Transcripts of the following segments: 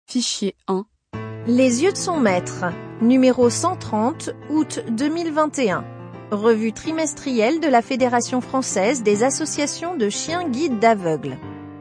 Fichier 1. Les yeux de son maître, numéro 130, août 2021. Revue trimestrielle de la Fédération française des associations de chiens guides d'aveugles.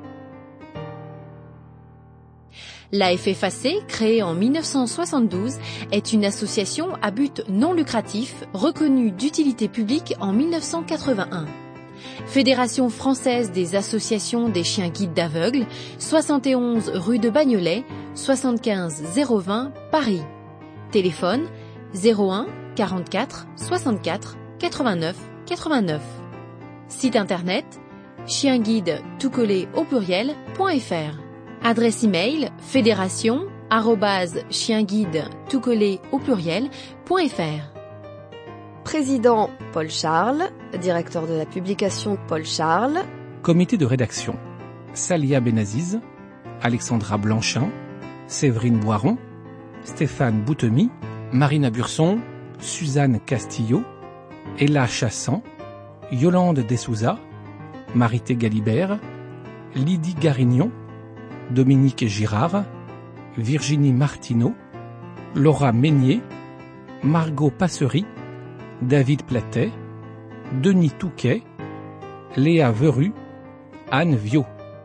La FFAC, créée en 1972, est une association à but non lucratif reconnue d'utilité publique en 1981. Fédération française des associations des chiens guides d'aveugles, 71 rue de Bagnolet, 75 020 Paris. Téléphone 01 44 64 89 89. Site internet chienguide tout collé au pluriel.fr. Adresse email fédération@chienguide tout collé au pluriel.fr. Président Paul Charles, directeur de la publication Paul Charles. Comité de rédaction Salia Benaziz, Alexandra Blanchin, Séverine Boiron, Stéphane Boutemy, Marina Burson, Suzanne Castillo, Ella Chassan, Yolande Dessouza, Marité Galibert, Lydie Garignon, Dominique Girard, Virginie Martineau, Laura Meignier, Margot Passery, David Platet, Denis Touquet, Léa Veru, Anne Viau.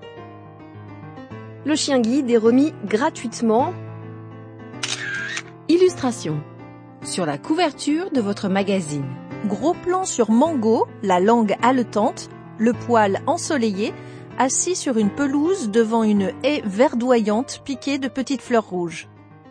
Le chien guide est remis gratuitement. Illustration. Sur la couverture de votre magazine. Gros plan sur Mango, la langue haletante, le poil ensoleillé, assis sur une pelouse devant une haie verdoyante piquée de petites fleurs rouges.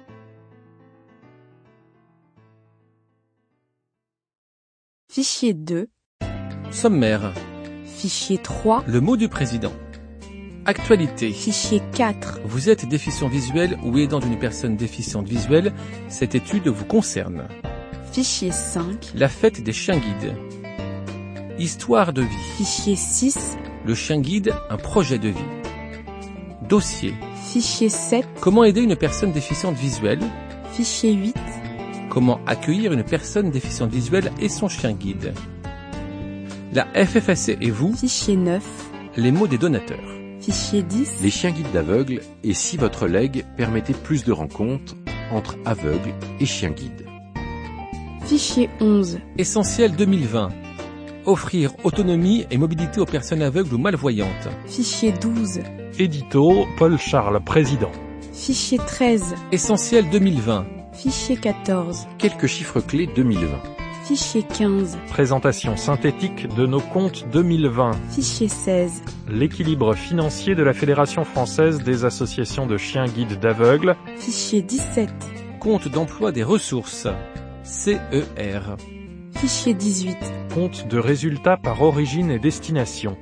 Fichier 2. Sommaire. Fichier 3. Le mot du président. Actualité. Fichier 4. Vous êtes déficient visuel ou aidant d'une personne déficiente visuelle, cette étude vous concerne. Fichier 5. La fête des chiens guides. Histoire de vie. Fichier 6. Le chien guide, un projet de vie. Dossier. Fichier 7. Comment aider une personne déficiente visuelle? Fichier 8. Comment accueillir une personne déficiente visuelle et son chien guide? La FFAC et vous, Fichier 9. les mots des donateurs. Fichier 10. Les chiens guides d'aveugles et si votre legs permettait plus de rencontres entre aveugles et chiens guides. Fichier 11. Essentiel 2020. Offrir autonomie et mobilité aux personnes aveugles ou malvoyantes. Fichier 12. Édito, Paul Charles, président. Fichier 13. Essentiel 2020. Fichier 14. Quelques chiffres clés 2020. Fichier 15. Présentation synthétique de nos comptes 2020. Fichier 16. L'équilibre financier de la Fédération française des associations de chiens guides d'aveugles. Fichier 17. Compte d'emploi des ressources. CER. Fichier 18. Compte de résultats par origine et destination.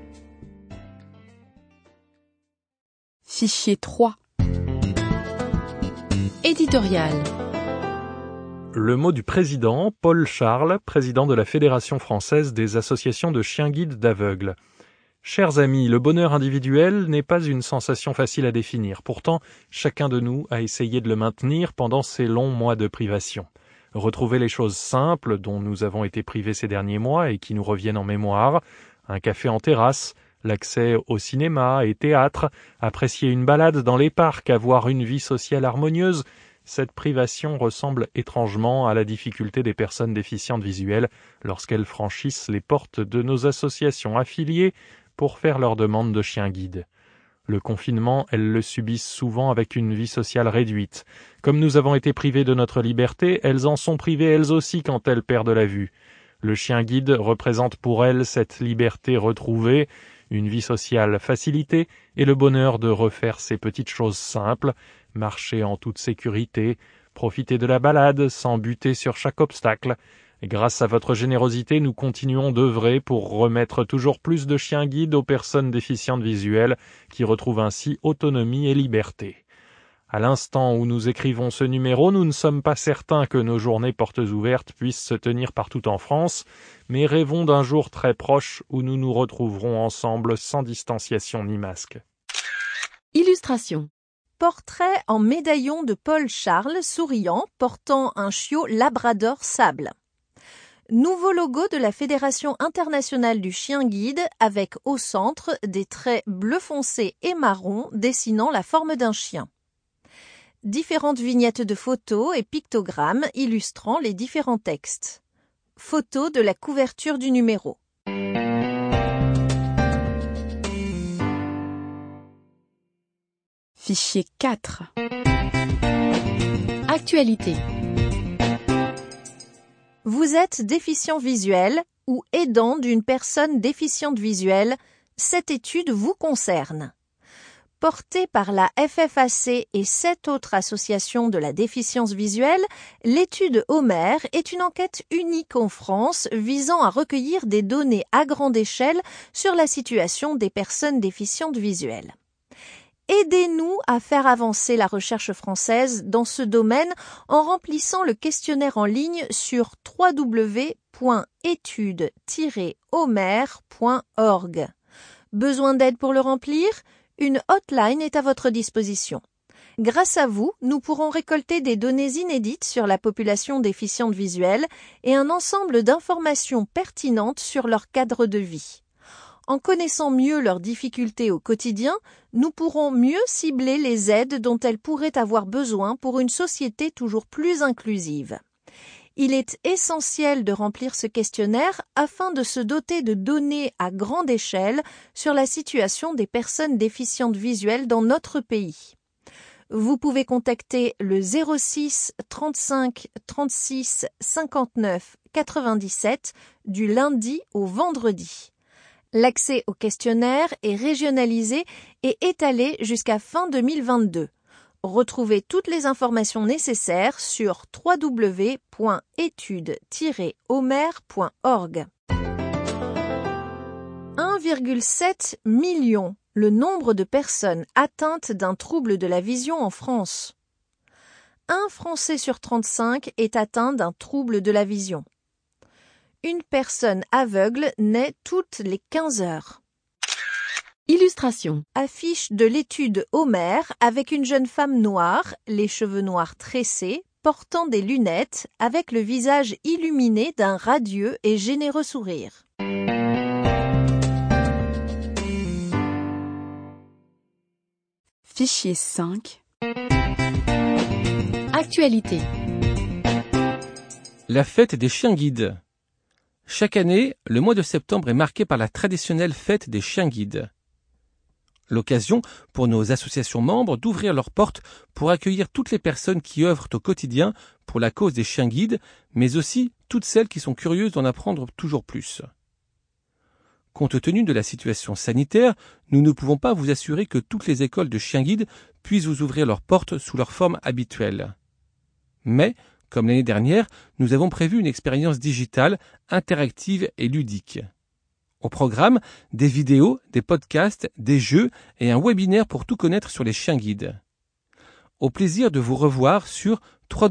Fichier 3. Éditorial. Le mot du président, Paul Charles, président de la Fédération française des associations de chiens guides d'aveugles. Chers amis, le bonheur individuel n'est pas une sensation facile à définir. Pourtant, chacun de nous a essayé de le maintenir pendant ces longs mois de privation. Retrouver les choses simples dont nous avons été privés ces derniers mois et qui nous reviennent en mémoire, un café en terrasse, l'accès au cinéma et théâtre, apprécier une balade dans les parcs, avoir une vie sociale harmonieuse, cette privation ressemble étrangement à la difficulté des personnes déficientes visuelles lorsqu'elles franchissent les portes de nos associations affiliées pour faire leur demande de chien guide. Le confinement, elles le subissent souvent avec une vie sociale réduite. Comme nous avons été privés de notre liberté, elles en sont privées elles aussi quand elles perdent la vue. Le chien guide représente pour elles cette liberté retrouvée, une vie sociale facilitée et le bonheur de refaire ces petites choses simples, marcher en toute sécurité, profiter de la balade sans buter sur chaque obstacle. Grâce à votre générosité, nous continuons d'œuvrer pour remettre toujours plus de chiens guides aux personnes déficientes visuelles qui retrouvent ainsi autonomie et liberté. À l'instant où nous écrivons ce numéro, nous ne sommes pas certains que nos journées portes ouvertes puissent se tenir partout en France, mais rêvons d'un jour très proche où nous nous retrouverons ensemble sans distanciation ni masque. Illustration. Portrait en médaillon de Paul Charles, souriant, portant un chiot labrador sable. Nouveau logo de la Fédération internationale du chien guide avec au centre des traits bleu foncé et marron dessinant la forme d'un chien. Différentes vignettes de photos et pictogrammes illustrant les différents textes. Photo de la couverture du numéro. Fichier 4. Actualité. Vous êtes déficient visuel ou aidant d'une personne déficiente visuelle, cette étude vous concerne. Portée par la FFAC et 7 autres associations de la déficience visuelle, l'étude Homer est une enquête unique en France visant à recueillir des données à grande échelle sur la situation des personnes déficientes visuelles. Aidez-nous à faire avancer la recherche française dans ce domaine en remplissant le questionnaire en ligne sur www.études-homer.org. Besoin d'aide pour le remplir ? Une hotline est à votre disposition. Grâce à vous, nous pourrons récolter des données inédites sur la population déficiente visuelle et un ensemble d'informations pertinentes sur leur cadre de vie. En connaissant mieux leurs difficultés au quotidien, nous pourrons mieux cibler les aides dont elles pourraient avoir besoin pour une société toujours plus inclusive. Il est essentiel de remplir ce questionnaire afin de se doter de données à grande échelle sur la situation des personnes déficientes visuelles dans notre pays. Vous pouvez contacter le 06 35 36 59 97 du lundi au vendredi. L'accès au questionnaire est régionalisé et étalé jusqu'à fin 2022. Retrouvez toutes les informations nécessaires sur www.études-homer.org. 1,7 million, le nombre de personnes atteintes d'un trouble de la vision en France. Un Français sur 35 est atteint d'un trouble de la vision. Une personne aveugle naît toutes les 15 heures. Illustration. Affiche de l'étude Homer avec une jeune femme noire, les cheveux noirs tressés, portant des lunettes, avec le visage illuminé d'un radieux et généreux sourire. Fichier 5. Actualité. La fête des chiens guides. Chaque année, le mois de septembre est marqué par la traditionnelle fête des chiens guides. L'occasion pour nos associations membres d'ouvrir leurs portes pour accueillir toutes les personnes qui œuvrent au quotidien pour la cause des chiens guides, mais aussi toutes celles qui sont curieuses d'en apprendre toujours plus. Compte tenu de la situation sanitaire, nous ne pouvons pas vous assurer que toutes les écoles de chiens guides puissent vous ouvrir leurs portes sous leur forme habituelle. Mais, comme l'année dernière, nous avons prévu une expérience digitale, interactive et ludique. Au programme, des vidéos, des podcasts, des jeux et un webinaire pour tout connaître sur les chiens guides. Au plaisir de vous revoir sur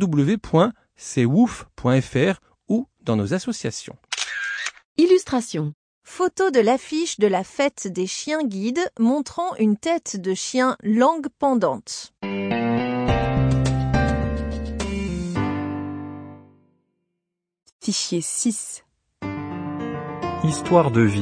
www.cwouf.fr ou dans nos associations. Illustration. Photo de l'affiche de la fête des chiens guides montrant une tête de chien langue pendante. Fichier 6. Histoire de vie.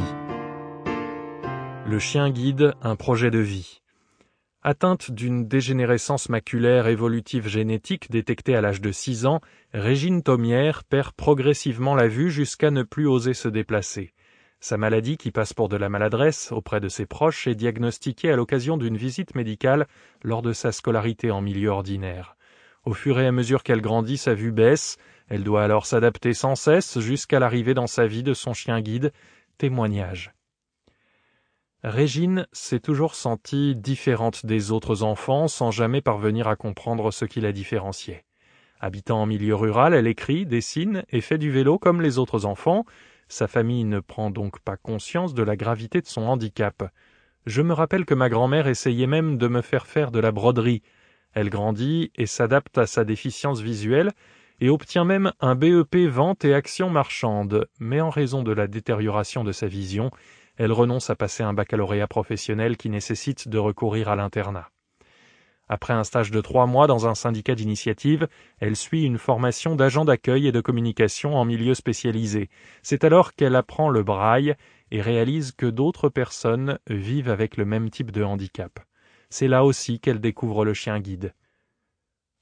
Le chien guide, un projet de vie. Atteinte d'une dégénérescence maculaire évolutive génétique détectée à l'âge de 6 ans, Régine Thaumière perd progressivement la vue jusqu'à ne plus oser se déplacer. Sa maladie, qui passe pour de la maladresse auprès de ses proches, est diagnostiquée à l'occasion d'une visite médicale lors de sa scolarité en milieu ordinaire. Au fur et à mesure qu'elle grandit, sa vue baisse. Elle doit alors s'adapter sans cesse jusqu'à l'arrivée dans sa vie de son chien guide. Témoignage. Régine s'est toujours sentie différente des autres enfants sans jamais parvenir à comprendre ce qui la différenciait. Habitant en milieu rural, elle écrit, dessine et fait du vélo comme les autres enfants. Sa famille ne prend donc pas conscience de la gravité de son handicap. Je me rappelle que ma grand-mère essayait même de me faire de la broderie. Elle grandit et s'adapte à sa déficience visuelle et obtient même un BEP vente et actions marchandes, mais en raison de la détérioration de sa vision, elle renonce à passer un baccalauréat professionnel qui nécessite de recourir à l'internat. Après un stage de 3 mois dans un syndicat d'initiative, elle suit une formation d'agent d'accueil et de communication en milieu spécialisé. C'est alors qu'elle apprend le braille et réalise que d'autres personnes vivent avec le même type de handicap. C'est là aussi qu'elle découvre le chien guide.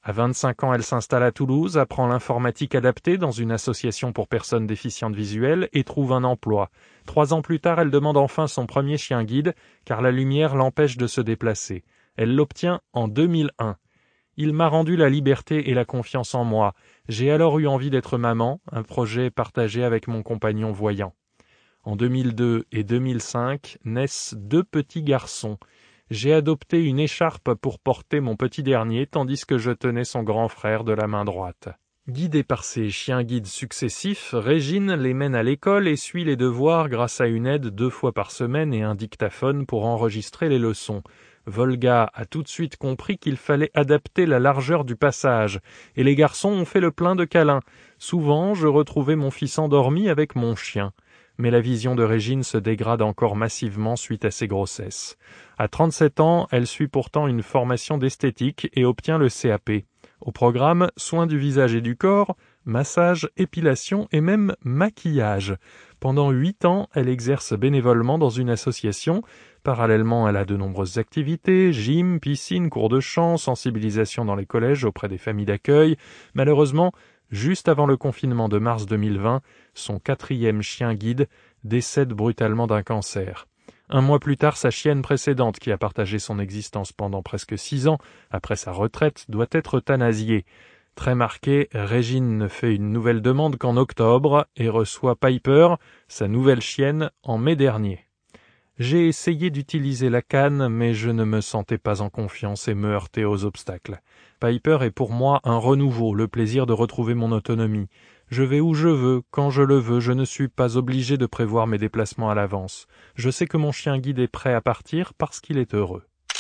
À 25 ans, elle s'installe à Toulouse, apprend l'informatique adaptée dans une association pour personnes déficientes visuelles et trouve un emploi. 3 ans plus tard, elle demande enfin son premier chien guide, car la lumière l'empêche de se déplacer. Elle l'obtient en 2001. Il m'a rendu la liberté et la confiance en moi. J'ai alors eu envie d'être maman, un projet partagé avec mon compagnon voyant. En 2002 et 2005 naissent 2 petits garçons. J'ai adopté une écharpe pour porter mon petit dernier, tandis que je tenais son grand frère de la main droite. Guidée par ses chiens guides successifs, Régine les mène à l'école et suit les devoirs grâce à une aide 2 fois par semaine et un dictaphone pour enregistrer les leçons. Volga a tout de suite compris qu'il fallait adapter la largeur du passage, et les garçons ont fait le plein de câlins. Souvent, je retrouvais mon fils endormi avec mon chien. Mais la vision de Régine se dégrade encore massivement suite à ses grossesses. À 37 ans, elle suit pourtant une formation d'esthétique et obtient le CAP. Au programme, soins du visage et du corps, massage, épilation et même maquillage. Pendant 8 ans, elle exerce bénévolement dans une association. Parallèlement, elle a de nombreuses activités, gym, piscine, cours de chant, sensibilisation dans les collèges auprès des familles d'accueil. Malheureusement, juste avant le confinement de mars 2020, son 4e chien guide décède brutalement d'un cancer. 1 mois plus tard, sa chienne précédente, qui a partagé son existence pendant presque 6 ans, après sa retraite, doit être euthanasiée. Très marquée, Régine ne fait une nouvelle demande qu'en octobre et reçoit Piper, sa nouvelle chienne, en mai dernier. J'ai essayé d'utiliser la canne, mais je ne me sentais pas en confiance et me heurtais aux obstacles. Piper est pour moi un renouveau, le plaisir de retrouver mon autonomie. Je vais où je veux, quand je le veux, je ne suis pas obligé de prévoir mes déplacements à l'avance. Je sais que mon chien guide est prêt à partir parce qu'il est heureux.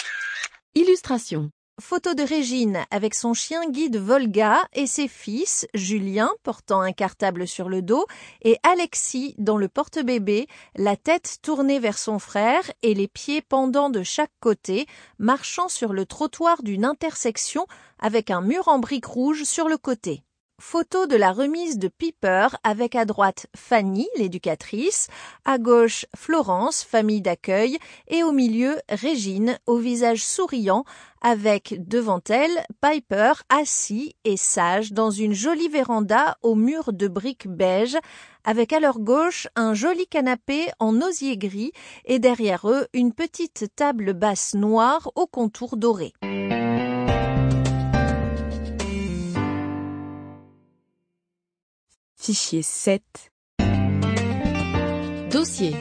Illustration. Photo de Régine avec son chien guide Volga et ses fils, Julien portant un cartable sur le dos et Alexis dans le porte-bébé, la tête tournée vers son frère et les pieds pendant de chaque côté, marchant sur le trottoir d'une intersection avec un mur en briques rouges sur le côté. Photo de la remise de Piper avec à droite Fanny, l'éducatrice, à gauche Florence, famille d'accueil, et au milieu Régine, au visage souriant, avec devant elle Piper assis et sage dans une jolie véranda au mur de briques beige, avec à leur gauche un joli canapé en osier gris et derrière eux une petite table basse noire au contour doré. Fichier 7. Dossier.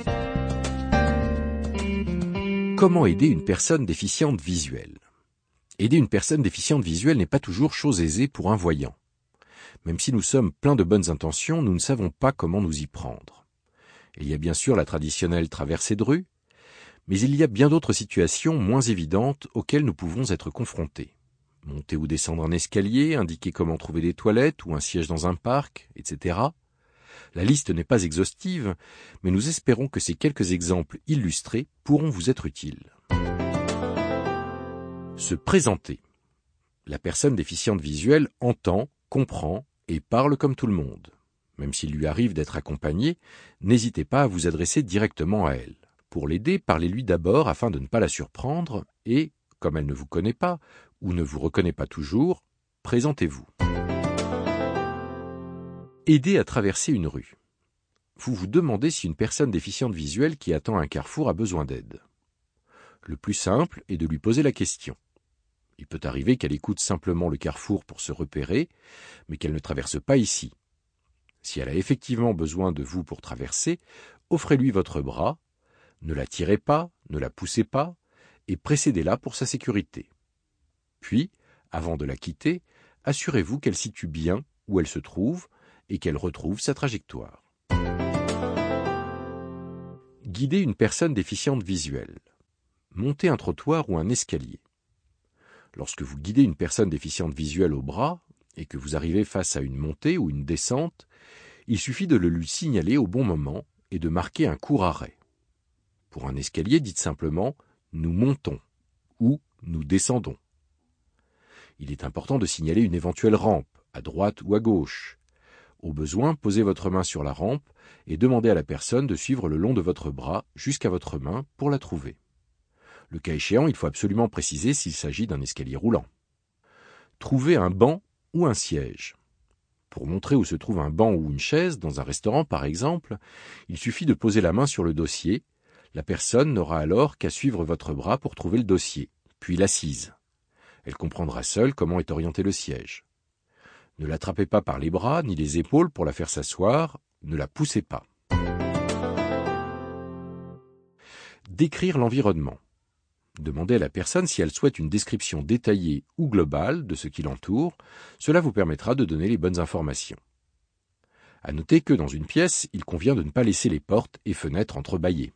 Comment aider une personne déficiente visuelle ? Aider une personne déficiente visuelle n'est pas toujours chose aisée pour un voyant. Même si nous sommes pleins de bonnes intentions, nous ne savons pas comment nous y prendre. Il y a bien sûr la traditionnelle traversée de rue, mais il y a bien d'autres situations moins évidentes auxquelles nous pouvons être confrontés. Monter ou descendre un escalier, indiquer comment trouver des toilettes ou un siège dans un parc, etc. La liste n'est pas exhaustive, mais nous espérons que ces quelques exemples illustrés pourront vous être utiles. Se présenter. La personne déficiente visuelle entend, comprend et parle comme tout le monde. Même s'il lui arrive d'être accompagnée, n'hésitez pas à vous adresser directement à elle. Pour l'aider, parlez-lui d'abord afin de ne pas la surprendre et, comme elle ne vous connaît pas ou ne vous reconnaît pas toujours, présentez-vous. Aider à traverser une rue. Vous vous demandez si une personne déficiente visuelle qui attend un carrefour a besoin d'aide. Le plus simple est de lui poser la question. Il peut arriver qu'elle écoute simplement le carrefour pour se repérer, mais qu'elle ne traverse pas ici. Si elle a effectivement besoin de vous pour traverser, offrez-lui votre bras, ne la tirez pas, ne la poussez pas, et précédez-la pour sa sécurité. Puis, avant de la quitter, assurez-vous qu'elle situe bien où elle se trouve et qu'elle retrouve sa trajectoire. Guider une personne déficiente visuelle. Montez un trottoir ou un escalier. Lorsque vous guidez une personne déficiente visuelle au bras et que vous arrivez face à une montée ou une descente, il suffit de le lui signaler au bon moment et de marquer un court arrêt. Pour un escalier, dites simplement « nous montons » ou « nous descendons ». Il est important de signaler une éventuelle rampe, à droite ou à gauche. Au besoin, posez votre main sur la rampe et demandez à la personne de suivre le long de votre bras jusqu'à votre main pour la trouver. Le cas échéant, il faut absolument préciser s'il s'agit d'un escalier roulant. Trouvez un banc ou un siège. Pour montrer où se trouve un banc ou une chaise, dans un restaurant par exemple, il suffit de poser la main sur le dossier. La personne n'aura alors qu'à suivre votre bras pour trouver le dossier, puis l'assise. Elle comprendra seule comment est orienté le siège. Ne l'attrapez pas par les bras ni les épaules pour la faire s'asseoir, ne la poussez pas. Décrire l'environnement. Demandez à la personne si elle souhaite une description détaillée ou globale de ce qui l'entoure. Cela vous permettra de donner les bonnes informations. À noter que dans une pièce, il convient de ne pas laisser les portes et fenêtres entrebâillées.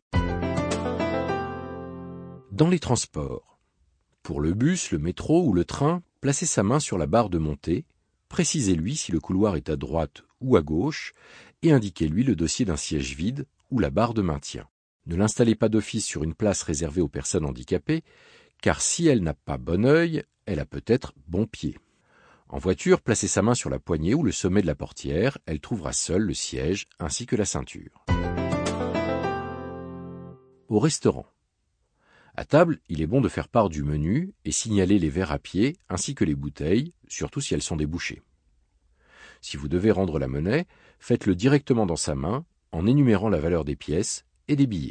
Dans les transports. Pour le bus, le métro ou le train, placez sa main sur la barre de montée, précisez-lui si le couloir est à droite ou à gauche et indiquez-lui le dossier d'un siège vide ou la barre de maintien. Ne l'installez pas d'office sur une place réservée aux personnes handicapées, car si elle n'a pas bon œil, elle a peut-être bon pied. En voiture, placez sa main sur la poignée ou le sommet de la portière, elle trouvera seule le siège ainsi que la ceinture. Au restaurant. À table, il est bon de faire part du menu et signaler les verres à pied ainsi que les bouteilles, surtout si elles sont débouchées. Si vous devez rendre la monnaie, faites-le directement dans sa main en énumérant la valeur des pièces et des billets.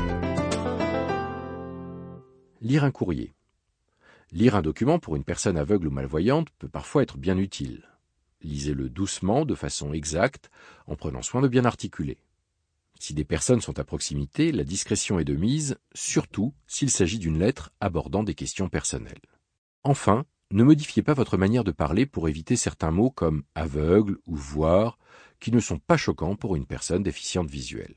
Lire un courrier. Lire un document pour une personne aveugle ou malvoyante peut parfois être bien utile. Lisez-le doucement, de façon exacte, en prenant soin de bien articuler. Si des personnes sont à proximité, la discrétion est de mise, surtout s'il s'agit d'une lettre abordant des questions personnelles. Enfin, ne modifiez pas votre manière de parler pour éviter certains mots comme « aveugle » ou « voir » qui ne sont pas choquants pour une personne déficiente visuelle.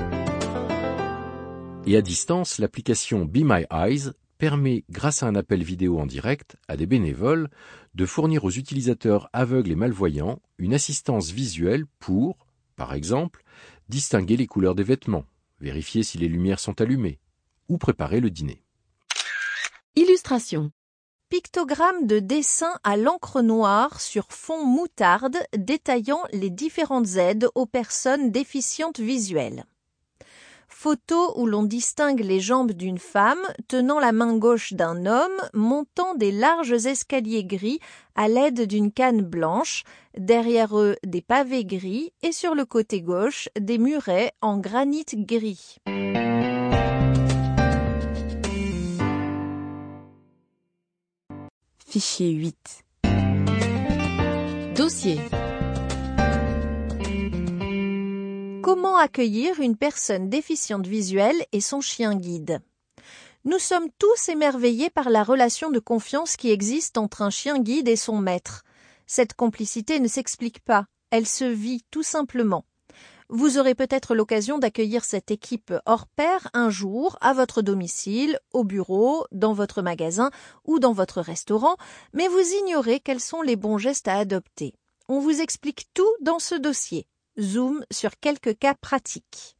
Et à distance, l'application Be My Eyes permet, grâce à un appel vidéo en direct, à des bénévoles de fournir aux utilisateurs aveugles et malvoyants une assistance visuelle pour, par exemple, distinguer les couleurs des vêtements, vérifier si les lumières sont allumées, ou préparer le dîner. Illustration. Pictogramme de dessin à l'encre noire sur fond moutarde détaillant les différentes aides aux personnes déficientes visuelles. Photo où l'on distingue les jambes d'une femme tenant la main gauche d'un homme montant des larges escaliers gris à l'aide d'une canne blanche, derrière eux des pavés gris et sur le côté gauche des murets en granit gris. Fichier 8. Dossier. Comment accueillir une personne déficiente visuelle et son chien guide? Nous sommes tous émerveillés par la relation de confiance qui existe entre un chien guide et son maître. Cette complicité ne s'explique pas, elle se vit tout simplement. Vous aurez peut-être l'occasion d'accueillir cette équipe hors pair un jour à votre domicile, au bureau, dans votre magasin ou dans votre restaurant, mais vous ignorez quels sont les bons gestes à adopter. On vous explique tout dans ce dossier. Zoom sur quelques cas pratiques.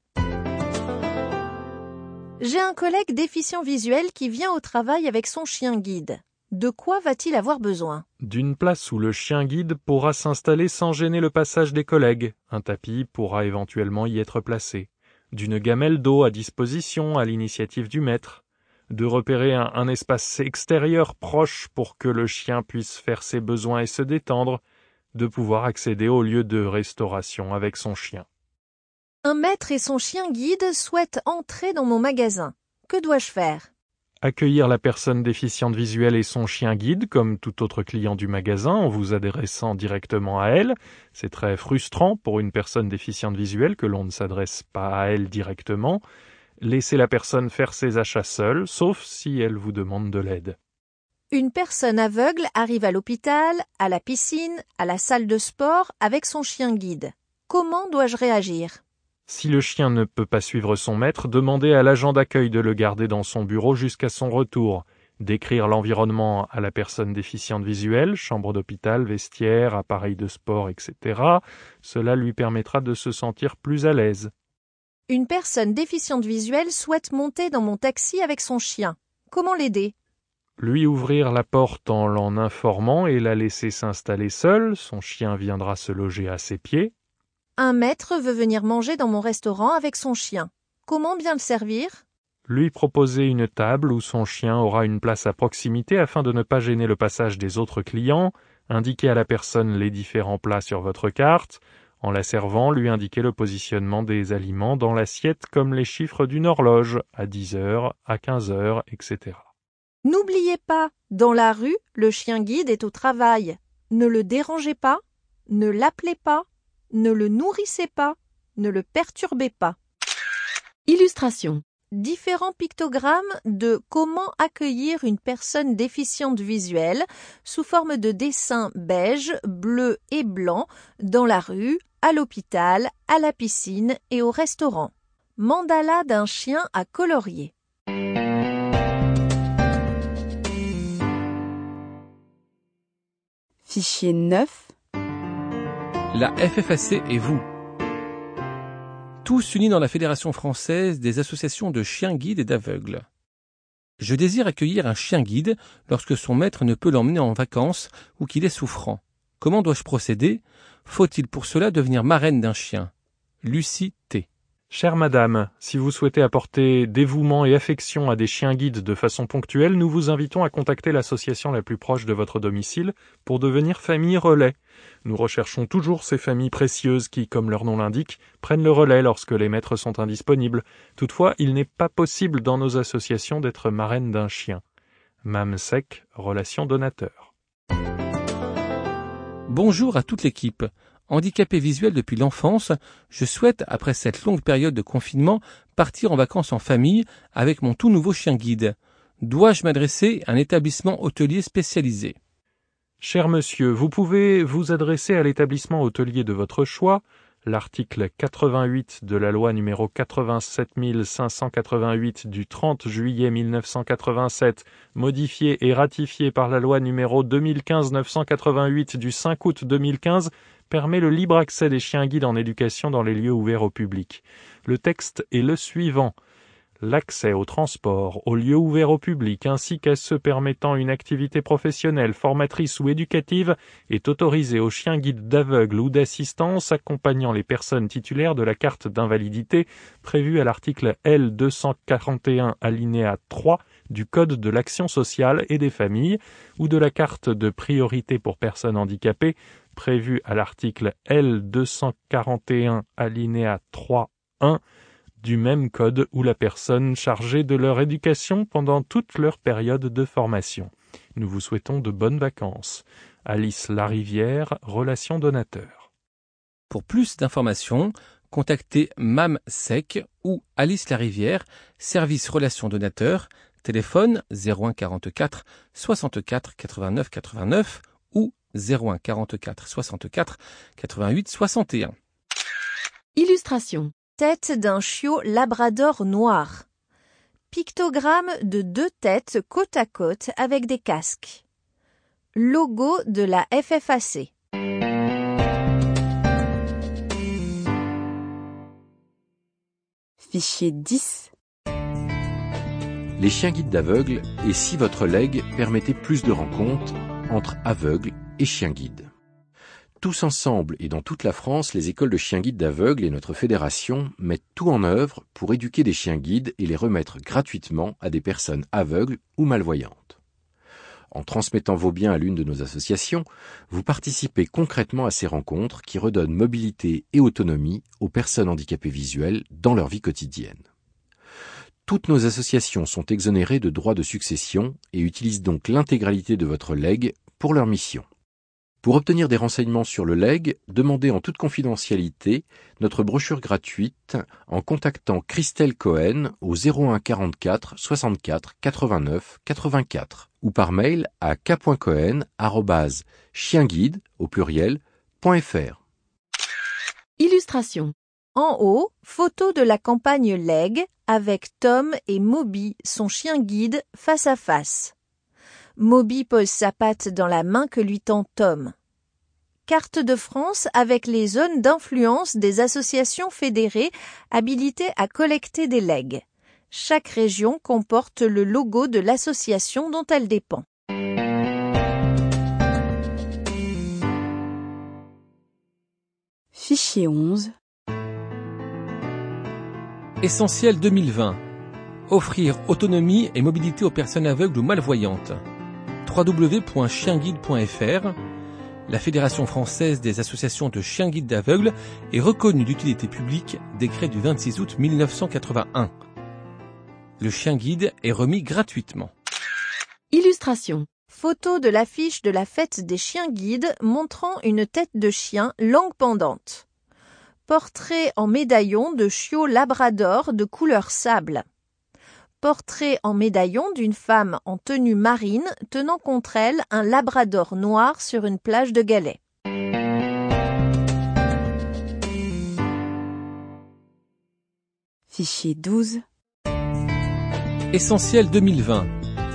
J'ai un collègue déficient visuel qui vient au travail avec son chien guide. De quoi va-t-il avoir besoin? D'une place où le chien guide pourra s'installer sans gêner le passage des collègues. Un tapis pourra éventuellement y être placé. D'une gamelle d'eau à disposition à l'initiative du maître. De repérer un espace extérieur proche pour que le chien puisse faire ses besoins et se détendre. De pouvoir accéder au lieu de restauration avec son chien. Un maître et son chien guide souhaitent entrer dans mon magasin. Que dois-je faire? Accueillir la personne déficiente visuelle et son chien guide comme tout autre client du magasin en vous adressant directement à elle. C'est très frustrant pour une personne déficiente visuelle que l'on ne s'adresse pas à elle directement. Laissez la personne faire ses achats seule, sauf si elle vous demande de l'aide. Une personne aveugle arrive à l'hôpital, à la piscine, à la salle de sport avec son chien guide. Comment dois-je réagir? Si le chien ne peut pas suivre son maître, demandez à l'agent d'accueil de le garder dans son bureau jusqu'à son retour. Décrire l'environnement à la personne déficiente visuelle, chambre d'hôpital, vestiaire, appareil de sport, etc. Cela lui permettra de se sentir plus à l'aise. Une personne déficiente visuelle souhaite monter dans mon taxi avec son chien. Comment l'aider? Lui ouvrir la porte en l'en informant et la laisser s'installer seule, son chien viendra se loger à ses pieds. Un maître veut venir manger dans mon restaurant avec son chien. Comment bien le servir? Lui proposer une table où son chien aura une place à proximité afin de ne pas gêner le passage des autres clients. Indiquez à la personne les différents plats sur votre carte. En la servant, lui indiquez le positionnement des aliments dans l'assiette comme les chiffres d'une horloge, à 10 heures, à 15 heures, etc. N'oubliez pas, dans la rue, le chien guide est au travail. Ne le dérangez pas, ne l'appelez pas, ne le nourrissez pas, ne le perturbez pas. Illustration. Différents pictogrammes de comment accueillir une personne déficiente visuelle sous forme de dessins beige, bleu et blanc dans la rue, à l'hôpital, à la piscine et au restaurant. Mandala d'un chien à colorier. Fichier 9. La FFAC et vous. Tous unis dans la Fédération française des associations de chiens guides et d'aveugles. Je désire accueillir un chien guide lorsque son maître ne peut l'emmener en vacances ou qu'il est souffrant. Comment dois-je procéder ? Faut-il pour cela devenir marraine d'un chien ? Lucie T. Chère madame, si vous souhaitez apporter dévouement et affection à des chiens guides de façon ponctuelle, nous vous invitons à contacter l'association la plus proche de votre domicile pour devenir famille relais. Nous recherchons toujours ces familles précieuses qui, comme leur nom l'indique, prennent le relais lorsque les maîtres sont indisponibles. Toutefois, il n'est pas possible dans nos associations d'être marraine d'un chien. Mam Sec, relation donateur. Bonjour à toute l'équipe. Handicapé visuel depuis l'enfance, je souhaite, après cette longue période de confinement, partir en vacances en famille avec mon tout nouveau chien guide. Dois-je m'adresser à un établissement hôtelier spécialisé ? Cher monsieur, vous pouvez vous adresser à l'établissement hôtelier de votre choix. L'article 88 de la loi numéro 87588 du 30 juillet 1987, modifié et ratifié par la loi numéro 2015-988 du 5 août 2015, permet le libre accès des chiens guides en éducation dans les lieux ouverts au public. Le texte est le suivant. L'accès au transport, aux lieux ouverts au public, ainsi qu'à ceux permettant une activité professionnelle, formatrice ou éducative, est autorisé aux chiens guides d'aveugles ou d'assistance accompagnant les personnes titulaires de la carte d'invalidité prévue à l'article L241 alinéa 3 du Code de l'action sociale et des familles ou de la carte de priorité pour personnes handicapées prévue à l'article L241 alinéa 3.1 du même code ou la personne chargée de leur éducation pendant toute leur période de formation. Nous vous souhaitons de bonnes vacances. Alice Larivière, relation donateur. Pour plus d'informations, contactez Mam Sec ou Alice Larivière, service relations donateur, téléphone 01 44 64 89 89 ou 01 44 64 88 61. Illustration. Tête d'un chiot labrador noir. Pictogramme de 2 têtes côte à côte avec des casques. Logo de la FFAC. Fichier 10. Les chiens guides d'aveugles et si votre legs permettait plus de rencontres entre aveugles et chiens guides. Tous ensemble et dans toute la France, les écoles de chiens guides d'aveugles et notre fédération mettent tout en œuvre pour éduquer des chiens guides et les remettre gratuitement à des personnes aveugles ou malvoyantes. En transmettant vos biens à l'une de nos associations, vous participez concrètement à ces rencontres qui redonnent mobilité et autonomie aux personnes handicapées visuelles dans leur vie quotidienne. Toutes nos associations sont exonérées de droits de succession et utilisent donc l'intégralité de votre legs pour leur mission. Pour obtenir des renseignements sur le legs, demandez en toute confidentialité notre brochure gratuite en contactant Christelle Cohen au 01 44 64 89 84 ou par mail à k.cohen@chienguide au pluriel.fr. Illustration. En haut, photo de la campagne Leg avec Tom et Moby, son chien guide, face à face. Moby pose sa patte dans la main que lui tend Tom. Carte de France avec les zones d'influence des associations fédérées habilitées à collecter des legs. Chaque région comporte le logo de l'association dont elle dépend. Fichier 11. Essentiel 2020. Offrir autonomie et mobilité aux personnes aveugles ou malvoyantes. www.chienguide.fr. la Fédération française des associations de chiens guides d'aveugles est reconnue d'utilité publique, décret du 26 août 1981. Le chien guide est remis gratuitement. Illustration. Photo de l'affiche de la fête des chiens guides montrant une tête de chien langue pendante. Portrait en médaillon de chiot labrador de couleur sable. Portrait en médaillon d'une femme en tenue marine tenant contre elle un labrador noir sur une plage de galets. Fichier 12. Essentiel 2020.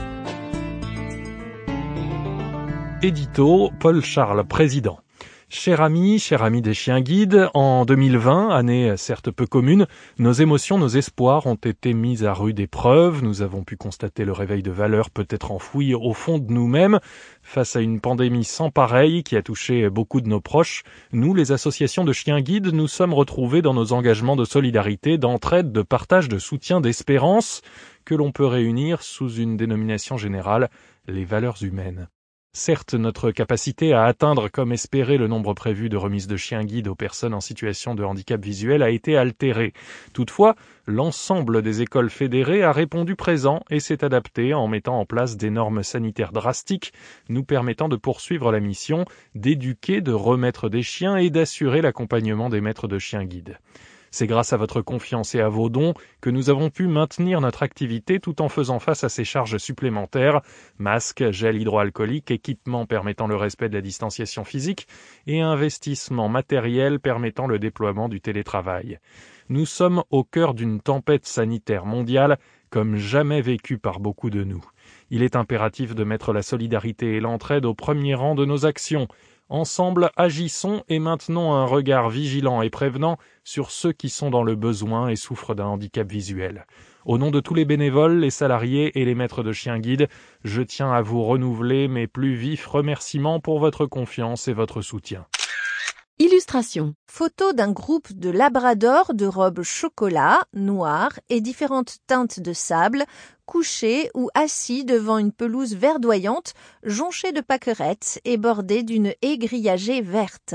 Édito, Paul Charles, président. Cher ami des chiens guides, en 2020, année certes peu commune, nos émotions, nos espoirs ont été mis à rude épreuve. Nous avons pu constater le réveil de valeurs peut-être enfouies au fond de nous-mêmes. Face à une pandémie sans pareille qui a touché beaucoup de nos proches, nous, les associations de chiens guides, nous sommes retrouvés dans nos engagements de solidarité, d'entraide, de partage, de soutien, d'espérance, que l'on peut réunir sous une dénomination générale, les valeurs humaines. Certes, notre capacité à atteindre comme espéré le nombre prévu de remises de chiens guides aux personnes en situation de handicap visuel a été altérée. Toutefois, l'ensemble des écoles fédérées a répondu présent et s'est adapté en mettant en place des normes sanitaires drastiques, nous permettant de poursuivre la mission, d'éduquer, de remettre des chiens et d'assurer l'accompagnement des maîtres de chiens guides. C'est grâce à votre confiance et à vos dons que nous avons pu maintenir notre activité tout en faisant face à ces charges supplémentaires, masques, gel hydroalcoolique, équipements permettant le respect de la distanciation physique et investissements matériels permettant le déploiement du télétravail. Nous sommes au cœur d'une tempête sanitaire mondiale comme jamais vécue par beaucoup de nous. Il est impératif de mettre la solidarité et l'entraide au premier rang de nos actions. Ensemble, agissons et maintenons un regard vigilant et prévenant sur ceux qui sont dans le besoin et souffrent d'un handicap visuel. Au nom de tous les bénévoles, les salariés et les maîtres de chiens guides, je tiens à vous renouveler mes plus vifs remerciements pour votre confiance et votre soutien. Illustration. Photo d'un groupe de labradors de robe chocolat, noire et différentes teintes de sable, couchés ou assis devant une pelouse verdoyante, jonchée de pâquerettes et bordée d'une haie grillagée verte.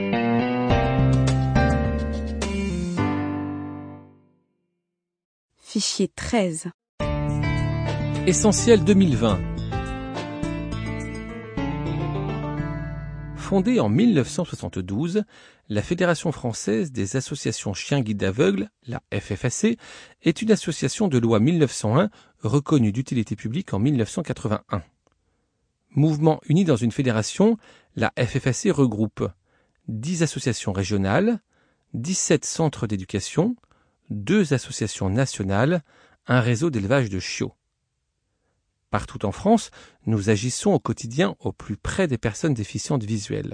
Fichier 13. Essentiel 2020. Fondée en 1972, la Fédération française des associations chiens guides aveugles, la FFAC, est une association de loi 1901 reconnue d'utilité publique en 1981. Mouvement uni dans une fédération, la FFAC regroupe 10 associations régionales, 17 centres d'éducation, 2 associations nationales, un réseau d'élevage de chiots. Partout en France, nous agissons au quotidien au plus près des personnes déficientes visuelles.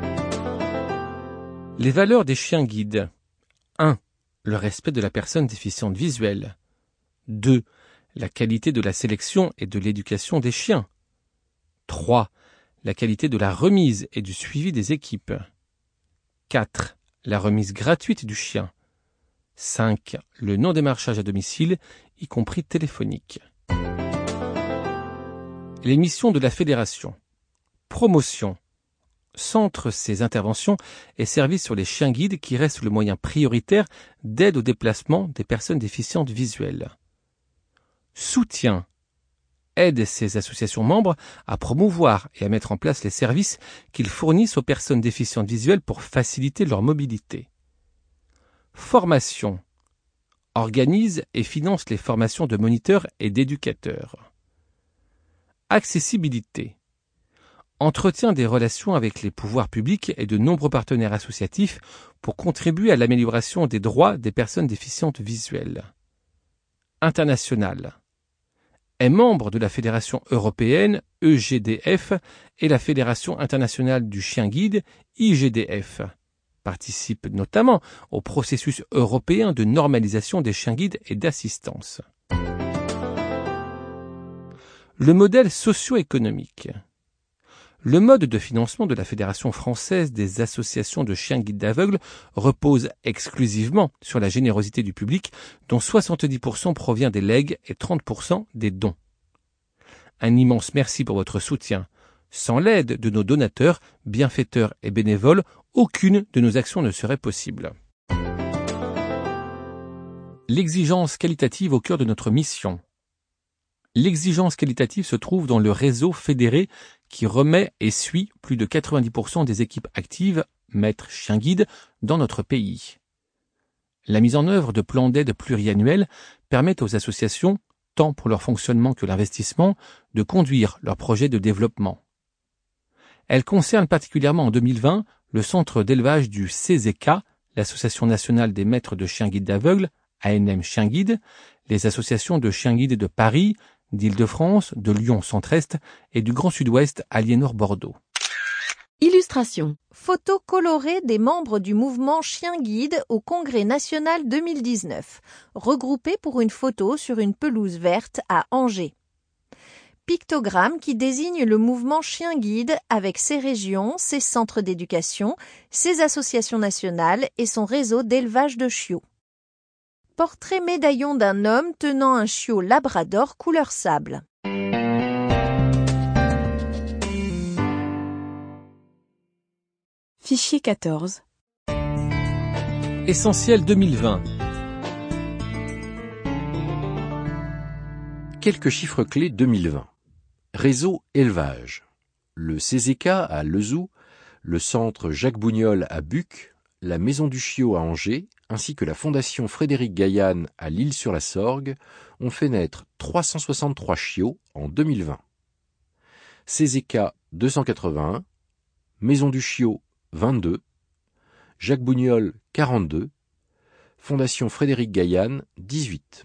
Les valeurs des chiens guides. 1. Le respect de la personne déficiente visuelle. 2. La qualité de la sélection et de l'éducation des chiens. 3. La qualité de la remise et du suivi des équipes. 4. La remise gratuite du chien. 5. Le non-démarchage à domicile, y compris téléphonique. Les missions de la Fédération. Promotion. Centre ses interventions et services sur les chiens guides qui restent le moyen prioritaire d'aide au déplacement des personnes déficientes visuelles. Soutien. Aide ces associations membres à promouvoir et à mettre en place les services qu'ils fournissent aux personnes déficientes visuelles pour faciliter leur mobilité. Formation. Organise et finance les formations de moniteurs et d'éducateurs. Accessibilité. Entretient des relations avec les pouvoirs publics et de nombreux partenaires associatifs pour contribuer à l'amélioration des droits des personnes déficientes visuelles. International. Est membre de la Fédération européenne EGDF et la Fédération internationale du chien guide IGDF. Participe notamment au processus européen de normalisation des chiens guides et d'assistance. Le modèle socio-économique. Le mode de financement de la Fédération française des associations de chiens guides d'aveugles repose exclusivement sur la générosité du public, dont 70% provient des legs et 30% des dons. Un immense merci pour votre soutien. Sans l'aide de nos donateurs, bienfaiteurs et bénévoles, aucune de nos actions ne serait possible. L'exigence qualitative au cœur de notre mission. L'exigence qualitative se trouve dans le réseau fédéré qui remet et suit plus de 90% des équipes actives, maîtres chiens guides, dans notre pays. La mise en œuvre de plans d'aide pluriannuels permet aux associations, tant pour leur fonctionnement que l'investissement, de conduire leurs projets de développement. Elle concerne particulièrement en 2020 le centre d'élevage du CZK, l'Association nationale des maîtres de chiens guides d'aveugles, ANM Chiens Guides, les associations de chiens guides de Paris, d'Île-de-France, de Lyon Centre-Est et du Grand Sud-Ouest Aliénor-Bordeaux. Illustration. Photo colorée des membres du mouvement Chien Guide au Congrès national 2019, regroupés pour une photo sur une pelouse verte à Angers. Pictogramme qui désigne le mouvement Chien Guide avec ses régions, ses centres d'éducation, ses associations nationales et son réseau d'élevage de chiots. Portrait médaillon d'un homme tenant un chiot labrador couleur sable. Fichier 14. Essentiel 2020. Quelques chiffres clés 2020. Réseau élevage. Le CZK à Lezoux, le centre Jacques Bougnol à Buc, la Maison du Chiot à Angers, ainsi que la Fondation Frédéric Gaillan à L'Isle-sur-la-Sorgue ont fait naître 363 chiots en 2020. CZK 281, Maison du Chiot 22, Jacques Bougnol 42, Fondation Frédéric Gaillan 18.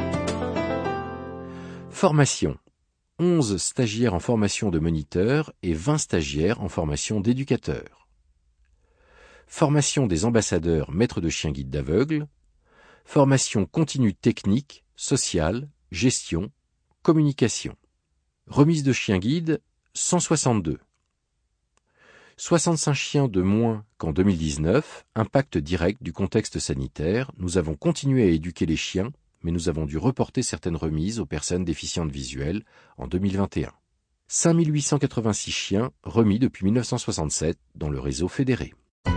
Formation. 11 stagiaires en formation de moniteurs et 20 stagiaires en formation d'éducateurs. Formation des ambassadeurs maîtres de chiens guides d'aveugles. Formation continue technique, sociale, gestion, communication. Remise de chiens guides, 162. 65 chiens de moins qu'en 2019, impact direct du contexte sanitaire. Nous avons continué à éduquer les chiens, mais nous avons dû reporter certaines remises aux personnes déficientes visuelles en 2021. 5886 chiens remis depuis 1967 dans le réseau fédéré.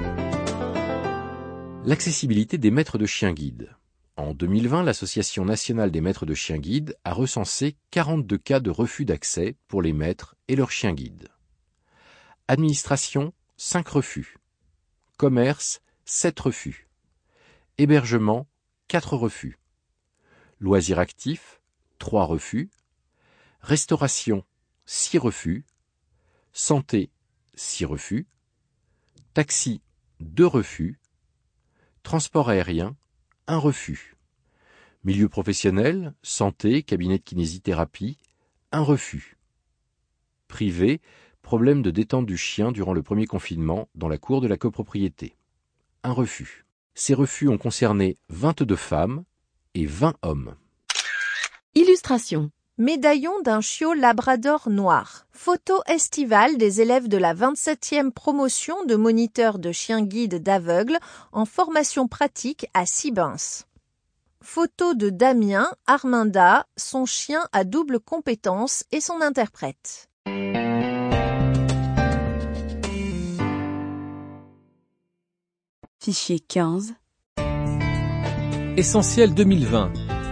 L'accessibilité des maîtres de chiens guides. En 2020, l'Association nationale des maîtres de chiens guides a recensé 42 cas de refus d'accès pour les maîtres et leurs chiens guides. Administration, 5 refus. Commerce, 7 refus. Hébergement, 4 refus. Loisirs actifs, 3 refus. Restauration, 6 refus. Santé, 6 refus. Taxi, 2 refus. Transport aérien, 1 refus. Milieu professionnel, santé, cabinet de kinésithérapie, 1 refus. Privé, problème de détente du chien durant le premier confinement dans la cour de la copropriété. 1 refus. Ces refus ont concerné 22 femmes et 20 hommes. Illustration. Médaillon d'un chiot labrador noir. Photo estivale des élèves de la 27e promotion de moniteurs de chiens guides d'aveugles en formation pratique à Sibens. Photo de Damien, Arminda, son chien à double compétence et son interprète. Fichier 15. Essentiel 2020.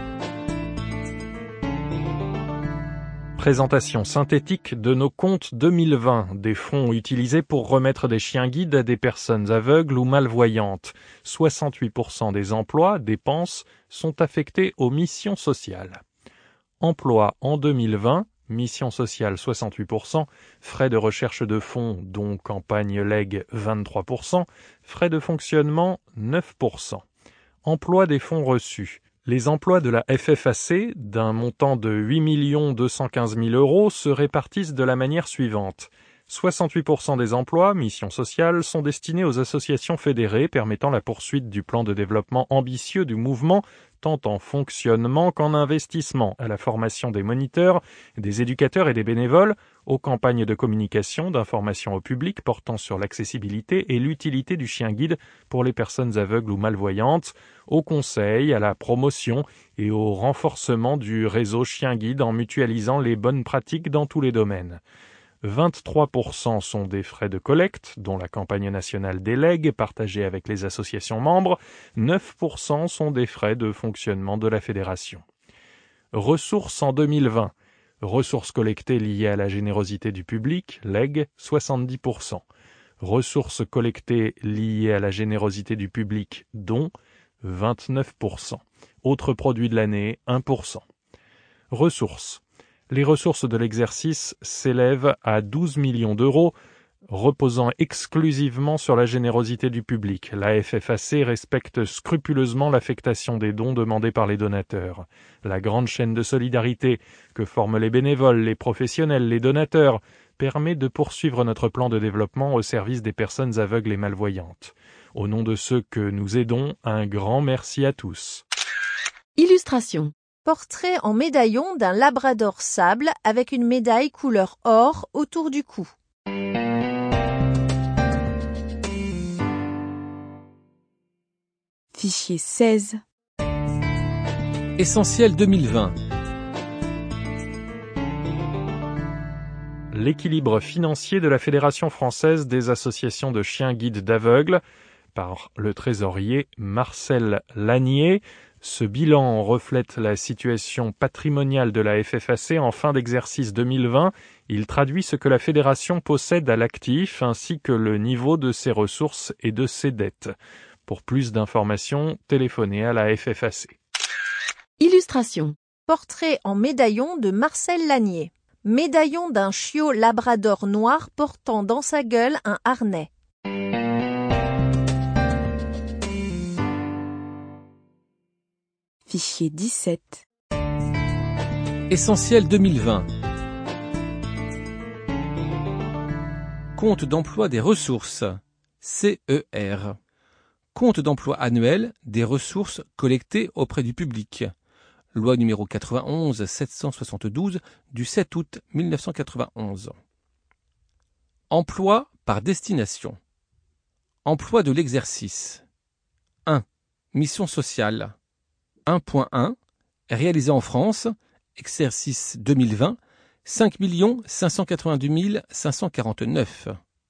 Présentation synthétique de nos comptes 2020, des fonds utilisés pour remettre des chiens guides à des personnes aveugles ou malvoyantes. 68% des emplois, dépenses, sont affectés aux missions sociales. Emploi en 2020, mission sociale 68%, frais de recherche de fonds, dont campagne legs 23%, frais de fonctionnement 9%. Emploi des fonds reçus. Les emplois de la FFAC, d'un montant de 8 215 000 € se répartissent de la manière suivante. 68% des emplois, mission sociale, sont destinés aux associations fédérées permettant la poursuite du plan de développement ambitieux du mouvement, tant en fonctionnement qu'en investissement, à la formation des moniteurs, des éducateurs et des bénévoles, aux campagnes de communication, d'information au public portant sur l'accessibilité et l'utilité du chien guide pour les personnes aveugles ou malvoyantes, au conseil, à la promotion et au renforcement du réseau chien guide en mutualisant les bonnes pratiques dans tous les domaines. 23% sont des frais de collecte, dont la campagne nationale des legs partagée avec les associations membres. 9% sont des frais de fonctionnement de la fédération. Ressources en 2020. Ressources collectées liées à la générosité du public, legs, 70%. Ressources collectées liées à la générosité du public, dons, 29%. Autres produits de l'année, 1%. Ressources. Les ressources de l'exercice s'élèvent à 12 millions d'euros, reposant exclusivement sur la générosité du public. La FFAC respecte scrupuleusement l'affectation des dons demandés par les donateurs. La grande chaîne de solidarité que forment les bénévoles, les professionnels, les donateurs, permet de poursuivre notre plan de développement au service des personnes aveugles et malvoyantes. Au nom de ceux que nous aidons, un grand merci à tous. Illustration. Portrait en médaillon d'un labrador sable avec une médaille couleur or autour du cou. Fichier 16. Essentiel 2020. L'équilibre financier de la Fédération française des associations de chiens guides d'aveugles par le trésorier Marcel Lanier. Ce bilan reflète la situation patrimoniale de la FFAC en fin d'exercice 2020. Il traduit ce que la fédération possède à l'actif ainsi que le niveau de ses ressources et de ses dettes. Pour plus d'informations, téléphonez à la FFAC. Illustration. Portrait en médaillon de Marcel Lanier. Médaillon d'un chiot labrador noir portant dans sa gueule un harnais. Fichier 17. Essentiel 2020. Compte d'emploi des ressources. CER. Compte d'emploi annuel des ressources collectées auprès du public. Loi numéro 91-772 du 7 août 1991. Emploi par destination. Emploi de l'exercice. 1. Mission sociale. 1.1. Réalisé en France, exercice 2020, 5 582 549.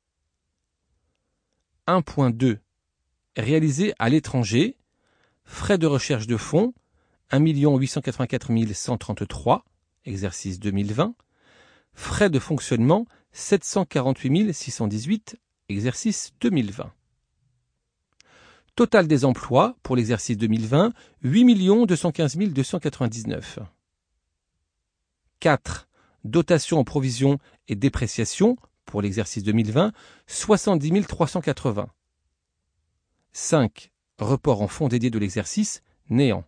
1.2. Réalisé à l'étranger, frais de recherche de fonds, 1 884 133, exercice 2020, frais de fonctionnement, 748 618, exercice 2020. Total des emplois pour l'exercice 2020, 8 215 299. 4. Dotation en provisions et dépréciation pour l'exercice 2020, 70 380. 5. Report en fonds dédiés de l'exercice, néant.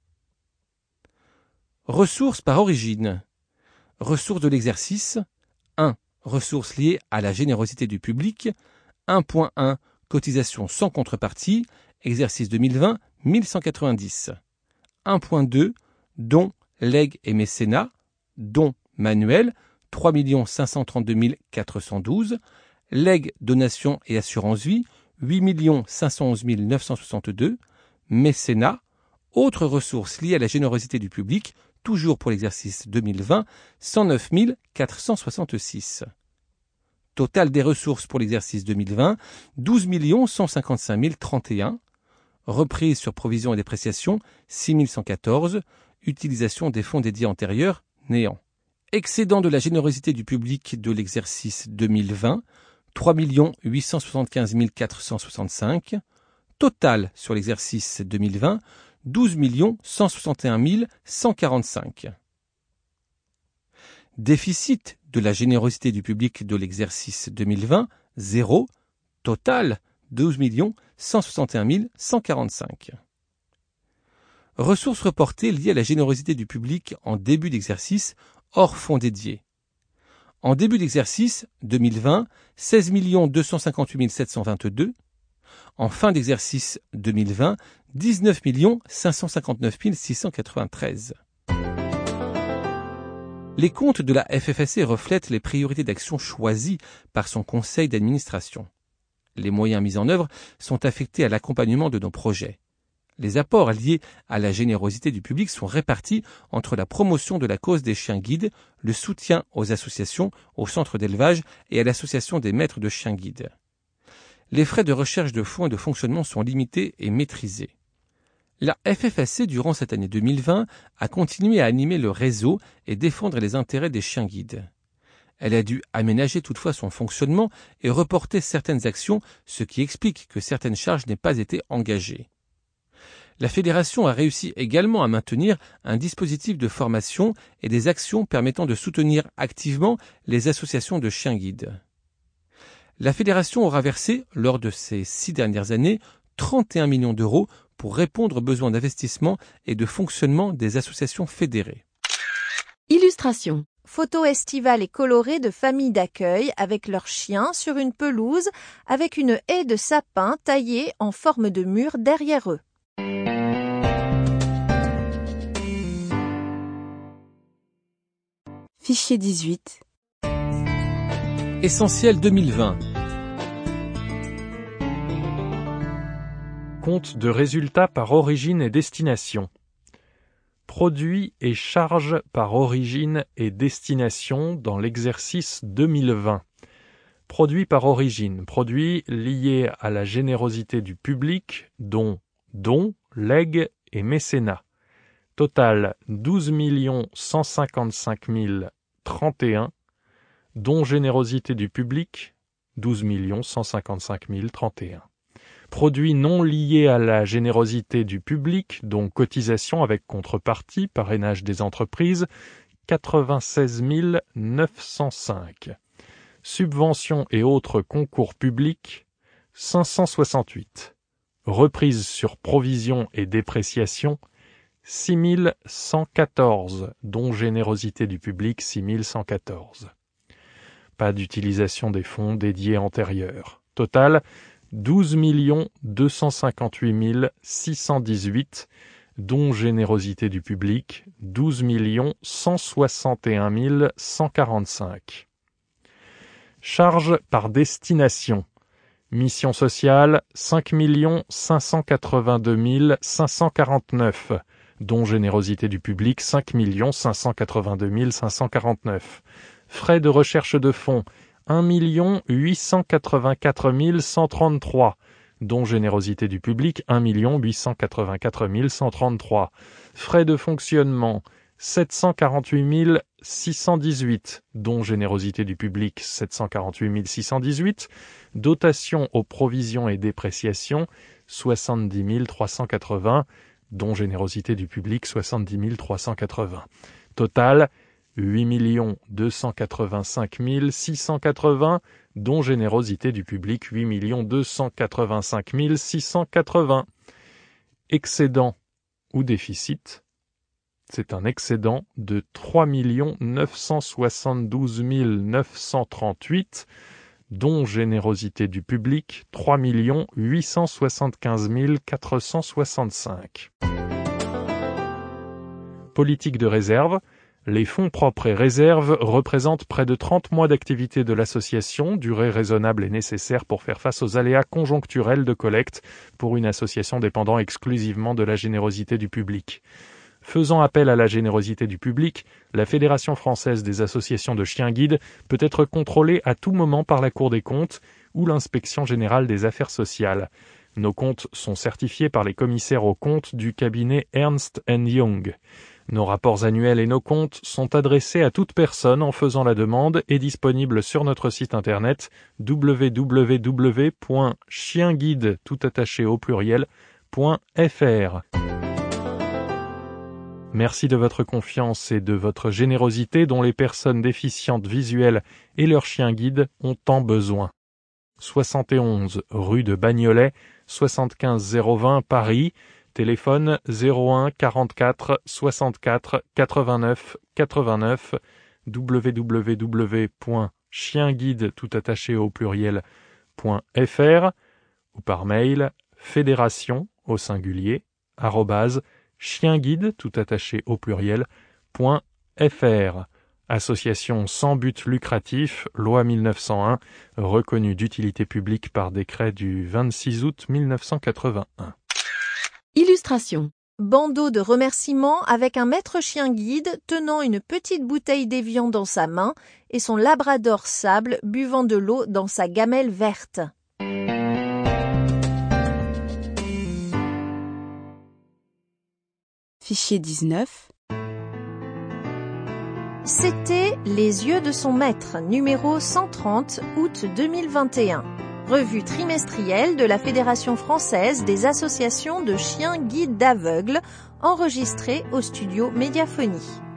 Ressources par origine. Ressources de l'exercice. 1. Ressources liées à la générosité du public. 1.1. Cotisation sans contrepartie. Exercice 2020, 1190. 1.2. Dons, legs et mécénat. Dons manuels, 3 532 412. Legs, donations et assurance vie, 8 511 962. Mécénat. Autres ressources liées à la générosité du public, toujours pour l'exercice 2020, 109 466. Total des ressources pour l'exercice 2020, 12 155 031. Reprise sur provisions et dépréciation, 6 114. Utilisation des fonds dédiés antérieurs, néant. Excédent de la générosité du public de l'exercice 2020, 3 875 465. Total sur l'exercice 2020, 12 161 145. Déficit de la générosité du public de l'exercice 2020, 0. Total, 12 161 145. Ressources reportées liées à la générosité du public en début d'exercice hors fonds dédiés. En début d'exercice 2020, 16 258 722. En fin d'exercice 2020, 19 559 693. Les comptes de la FFAC reflètent les priorités d'action choisies par son conseil d'administration. Les moyens mis en œuvre sont affectés à l'accompagnement de nos projets. Les apports liés à la générosité du public sont répartis entre la promotion de la cause des chiens guides, le soutien aux associations, aux centres d'élevage et à l'association des maîtres de chiens guides. Les frais de recherche de fonds et de fonctionnement sont limités et maîtrisés. La FFAC, durant cette année 2020, a continué à animer le réseau et défendre les intérêts des chiens guides. Elle a dû aménager toutefois son fonctionnement et reporter certaines actions, ce qui explique que certaines charges n'aient pas été engagées. La fédération a réussi également à maintenir un dispositif de formation et des actions permettant de soutenir activement les associations de chiens guides. La fédération aura versé, lors de ces 6 dernières années, 31 millions d'euros pour répondre aux besoins d'investissement et de fonctionnement des associations fédérées. Illustration. Photos estivales et colorées de familles d'accueil avec leurs chiens sur une pelouse avec une haie de sapin taillée en forme de mur derrière eux. Fichier 18. Essentiel 2020. Compte de résultats par origine et destination. Produits et charges par origine et destination dans l'exercice 2020. Produits par origine. Produits liés à la générosité du public, dont dons, legs et mécénat. Total 12 155 031. Dons générosité du public, 12 155 031. Produits non liés à la générosité du public, dont cotisation avec contrepartie, parrainage des entreprises, 96 905. Subventions et autres concours publics, 568. Reprises sur provision et dépréciation, 6 114, dont générosité du public, 6 114. Pas d'utilisation des fonds dédiés antérieurs. Total, 12 258 618, dont générosité du public, 12 161 145. Charges par destination. Mission sociale, 5 582 549, dont générosité du public, 5 582 549. Frais de recherche de fonds, 1 884 133, dont générosité du public, 1 884 133. Frais de fonctionnement, 748 618, dont générosité du public, 748 618. Dotation aux provisions et dépréciations, 70 380, dont générosité du public, 70 380. Total, 8 285 680, dont générosité du public, 8 285 680. Excédent ou déficit, c'est un excédent de 3 972 938, dont générosité du public, 3 875 465. Politique de réserve. Les fonds propres et réserves représentent près de 30 mois d'activité de l'association, durée raisonnable et nécessaire pour faire face aux aléas conjoncturels de collecte pour une association dépendant exclusivement de la générosité du public. Faisant appel à la générosité du public, la Fédération française des associations de chiens guides peut être contrôlée à tout moment par la Cour des comptes ou l'Inspection générale des affaires sociales. Nos comptes sont certifiés par les commissaires aux comptes du cabinet Ernst & Young. Nos rapports annuels et nos comptes sont adressés à toute personne en faisant la demande et disponibles sur notre site internet www.chienguide.fr. Merci de votre confiance et de votre générosité dont les personnes déficientes visuelles et leurs chiens guides ont tant besoin. 71 rue de Bagnolet, 75 020 Paris, téléphone 01 44 64 89 89, www.chienguide.fr ou par mail fédération au singulier @chienguide.fr. Association sans but lucratif, loi 1901, reconnue d'utilité publique par décret du 26 août 1981. Illustration. Bandeau de remerciement avec un maître chien guide tenant une petite bouteille d'évian dans sa main et son labrador sable buvant de l'eau dans sa gamelle verte. Fichier 19. C'était Les yeux de son maître, numéro 130, août 2021. Revue trimestrielle de la Fédération française des associations de chiens guides d'aveugles, enregistrée au studio Médiaphonie.